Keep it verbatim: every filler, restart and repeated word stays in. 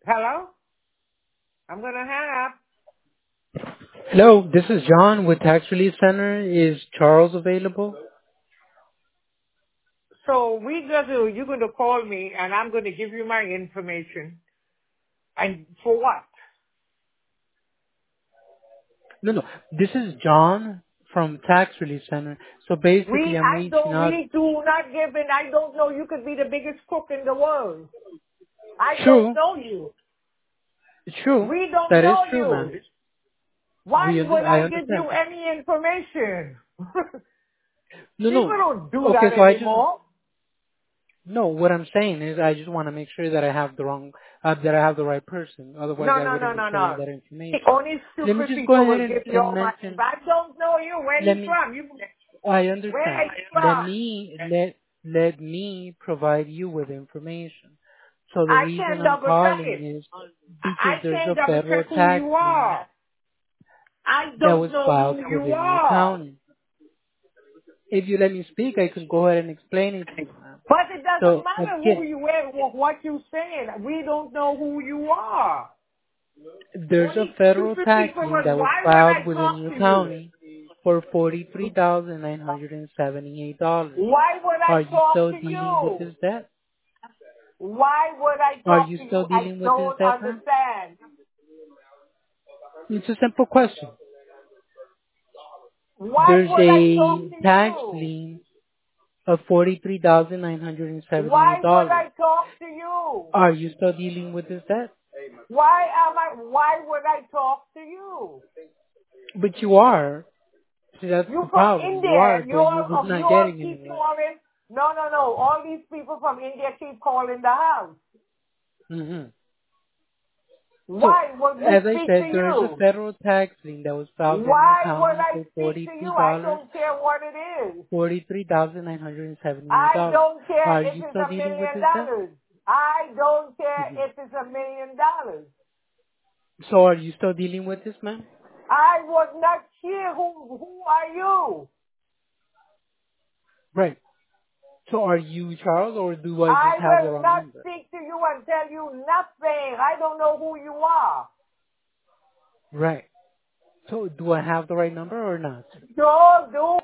Hello? I'm going to hang up. Hello, this is John with Tax Relief Center. Is Charles available? So we got to, you're going to call me and I'm going to give you my information. And for what? No, no. This is John from Tax Relief Center. So basically, We, I'm I reaching don't, out. we do not give in. I don't know. You could be the biggest cook in the world. I don't True, know you. it's true. We don't That is know true, you. man. Why We, would under- I I give understand. you any information? No, People no. don't do Okay, that so I just anymore. no. What I'm saying is, I just want to make sure that I have the wrong, uh, that I have the right person. Otherwise, No, I no, no, wouldn't be no, sharing no. that information. Only Let me stupid just go people ahead will and, give you and all my. mention. I don't know you. Where Let you me. from? You. I Where understand. are you Let from? me let let me provide you with information. So the I reason can't I'm double check calling it. is I I because there's can't a double federal check who tax you lien are. I that don't was know filed who you within your are. county. If you let me speak, I can go ahead and explain it to you, ma'am. But it doesn't So matter who again, you are, wh- what you saying. We don't know who you are. there's a Only federal stupid tax people lien would. that was Why would filed I within talk your to you? county for forty-three thousand nine hundred seventy-eight dollars. Why would Are I you talk still to dealing with you? this debt? Why would I Are talk you to still you? I dealing with this don't debt, ma'am? understand. It's a simple question. Why There's would I talk a to tax you? lien of forty-three thousand nine hundred Why seventy-eight would dollars. I talk to you? Are you still dealing with this debt? Why am I? Why would I talk to you? But you are. See, that's You the from problem. You India. are, You but you're all just of you not all getting keep anywhere. calling. No, no, no. All these people from India keep calling the house. hmm So, Why would we as I speak to said, there is a you? federal tax lien that was filed in your Why would county I for speak to you? forty-three I dollars don't care what it is. forty-three thousand nine hundred seventy-eight I dollars. don't care Are if you it's still a dealing with million this debt? dollars. I don't care hmm if it's a million dollars. So, are you still dealing with this, man? I was not here. Who who are you? Right. So, are you Charles, or do I I just have the will wrong not number? speak to you and tell you nothing. I don't know who you are. Right. So do I have the right number or not? Don't do